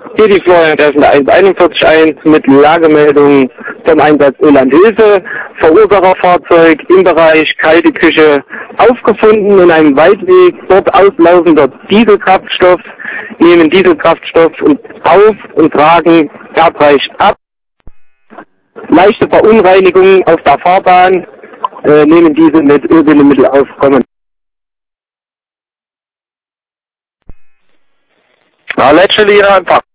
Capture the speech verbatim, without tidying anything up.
Hier die Florian eins einundvierzig eins mit Lagemeldung vom Einsatz Öland Hilfe. Verursacherfahrzeug im Bereich kalte Küche aufgefunden in einem Waldweg. Dort auslaufender Dieselkraftstoff. Nehmen Dieselkraftstoff auf und tragen erbrecht ab. Leichte Verunreinigungen auf der Fahrbahn. Äh, nehmen diese mit Ölbindemittel aufkommen. Na, letzte Linie einfach.